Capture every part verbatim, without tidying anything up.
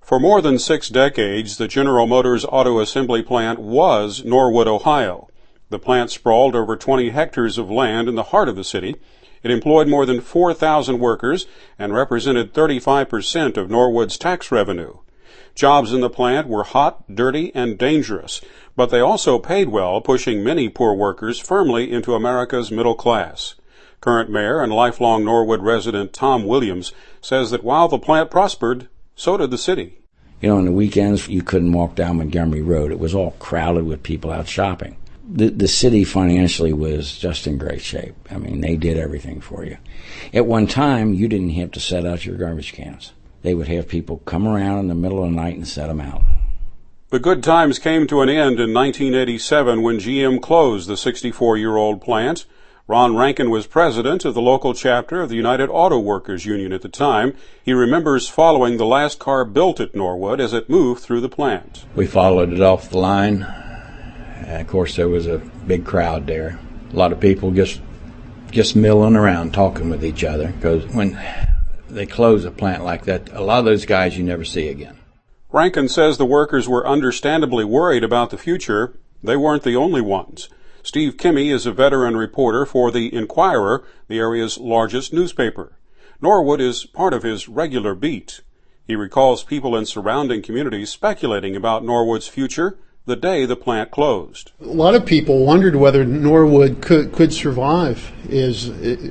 For more than six decades, the General Motors Auto Assembly Plant was Norwood, Ohio. The plant sprawled over twenty hectares of land in the heart of the city. It employed more than four thousand workers and represented thirty-five percent of Norwood's tax revenue. Jobs in the plant were hot, dirty, and dangerous, but they also paid well, pushing many poor workers firmly into America's middle class. Current mayor and lifelong Norwood resident Tom Williams says that while the plant prospered, so did the city. You know, on the weekends, you couldn't walk down Montgomery Road. It was all crowded with people out shopping. The, the city financially was just in great shape. I mean, they did everything for you. At one time, you didn't have to set out your garbage cans. They would have people come around in the middle of the night and set them out. The good times came to an end in nineteen eighty-seven when G M closed the sixty-four-year-old plant. Ron Rankin was president of the local chapter of the United Auto Workers Union at the time. He remembers following the last car built at Norwood as it moved through the plant. We followed it off the line. And of course, there was a big crowd there. A lot of people just just milling around, talking with each other, because when they close a plant like that, a lot of those guys you never see again. Rankin says the workers were understandably worried about the future. They weren't the only ones. Steve Kimmey is a veteran reporter for the Inquirer, the area's largest newspaper. Norwood is part of his regular beat. He recalls people in surrounding communities speculating about Norwood's future the day the plant closed. A lot of people wondered whether Norwood could, could survive as,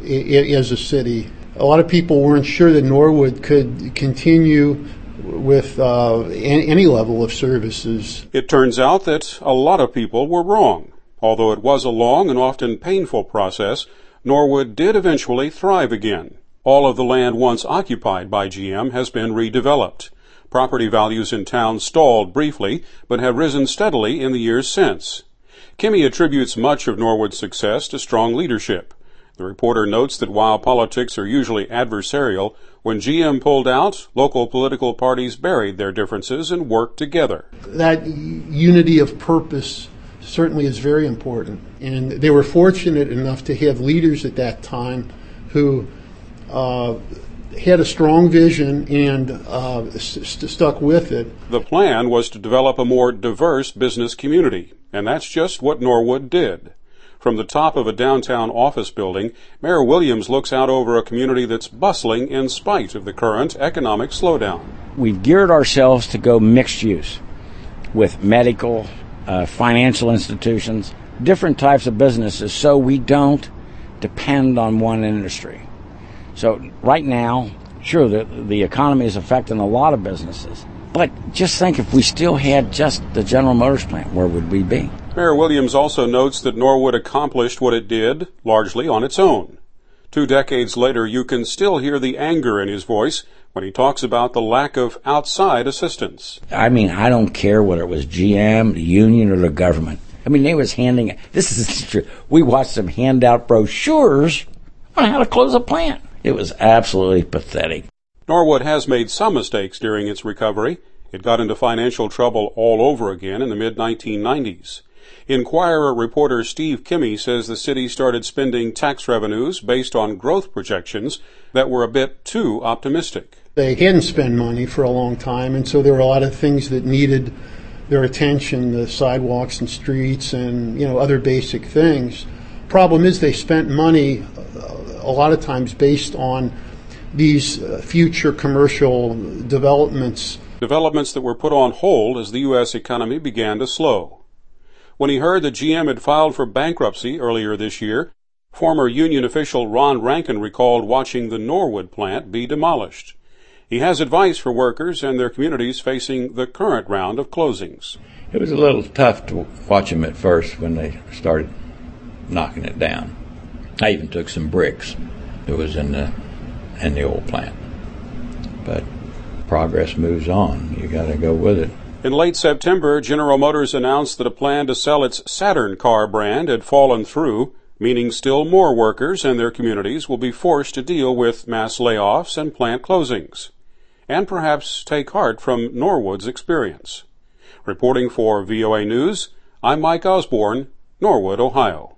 as a city. A lot of people weren't sure that Norwood could continue with uh, any level of services. It turns out that a lot of people were wrong. Although it was a long and often painful process, Norwood did eventually thrive again. All of the land once occupied by G M has been redeveloped. Property values in town stalled briefly, but have risen steadily in the years since. Kimmey attributes much of Norwood's success to strong leadership. The reporter notes that while politics are usually adversarial, when G M pulled out, local political parties buried their differences and worked together. That unity of purpose certainly is very important. And they were fortunate enough to have leaders at that time who uh, had a strong vision and uh, st- stuck with it. The plan was to develop a more diverse business community, and that's just what Norwood did. From the top of a downtown office building, Mayor Williams looks out over a community that's bustling in spite of the current economic slowdown. We've geared ourselves to go mixed use with medical, uh, financial institutions, different types of businesses, so we don't depend on one industry. So right now, sure, the, the economy is affecting a lot of businesses, but just think if we still had just the General Motors plant, where would we be? Mayor Williams also notes that Norwood accomplished what it did largely on its own. Two decades later, you can still hear the anger in his voice when he talks about the lack of outside assistance. I mean, I don't care whether it was G M, the union, or the government. I mean, they was handing, this is true, we watched them hand out brochures on how to close a plant. It was absolutely pathetic. Norwood has made some mistakes during its recovery. It got into financial trouble all over again in the mid nineteen nineties. Inquirer reporter Steve Kimmey says the city started spending tax revenues based on growth projections that were a bit too optimistic. They hadn't spent money for a long time, and so there were a lot of things that needed their attention, the sidewalks and streets and, you know, other basic things. Problem is they spent money a lot of times based on these future commercial developments. Developments that were put on hold as the U S economy began to slow. When he heard that G M had filed for bankruptcy earlier this year, former union official Ron Rankin recalled watching the Norwood plant be demolished. He has advice for workers and their communities facing the current round of closings. It was a little tough to watch them at first when they started knocking it down. I even took some bricks that was in the in the old plant. But progress moves on. You got to go with it. In late September, General Motors announced that a plan to sell its Saturn car brand had fallen through, meaning still more workers and their communities will be forced to deal with mass layoffs and plant closings, and perhaps take heart from Norwood's experience. Reporting for V O A News, I'm Mike Osborne, Norwood, Ohio.